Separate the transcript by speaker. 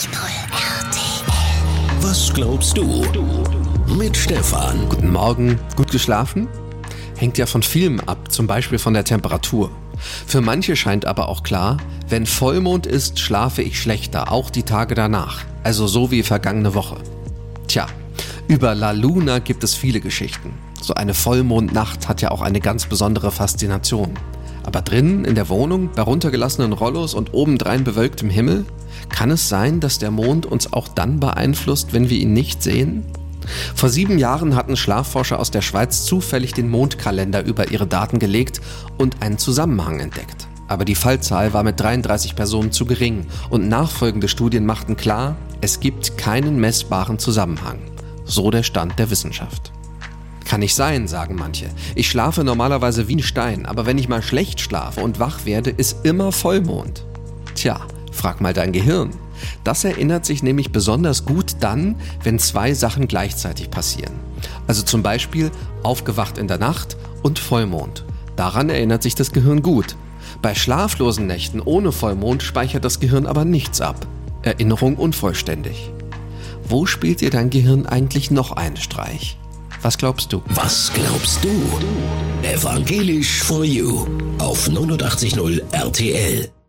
Speaker 1: RTL. Was glaubst du? Mit Stefan.
Speaker 2: Guten Morgen. Gut geschlafen? Hängt ja von vielem ab, zum Beispiel von der Temperatur. Für manche scheint aber auch klar, wenn Vollmond ist, schlafe ich schlechter, auch die Tage danach. Also so wie vergangene Woche. Tja, über La Luna gibt es viele Geschichten. So eine Vollmondnacht hat ja auch eine ganz besondere Faszination. Aber drinnen in der Wohnung, bei runtergelassenen Rollos und obendrein bewölktem Himmel, kann es sein, dass der Mond uns auch dann beeinflusst, wenn wir ihn nicht sehen? Vor 7 Jahren hatten Schlafforscher aus der Schweiz zufällig den Mondkalender über ihre Daten gelegt und einen Zusammenhang entdeckt. Aber die Fallzahl war mit 33 Personen zu gering und nachfolgende Studien machten klar, es gibt keinen messbaren Zusammenhang. So der Stand der Wissenschaft. Kann nicht sein, sagen manche. Ich schlafe normalerweise wie ein Stein, aber wenn ich mal schlecht schlafe und wach werde, ist immer Vollmond. Tja, frag mal dein Gehirn. Das erinnert sich nämlich besonders gut dann, wenn 2 Sachen gleichzeitig passieren. Also zum Beispiel aufgewacht in der Nacht und Vollmond. Daran erinnert sich das Gehirn gut. Bei schlaflosen Nächten ohne Vollmond speichert das Gehirn aber nichts ab. Erinnerung unvollständig. Wo spielt dir dein Gehirn eigentlich noch einen Streich? Was glaubst du?
Speaker 1: Was glaubst du? Evangelisch for You auf 89.0 RTL.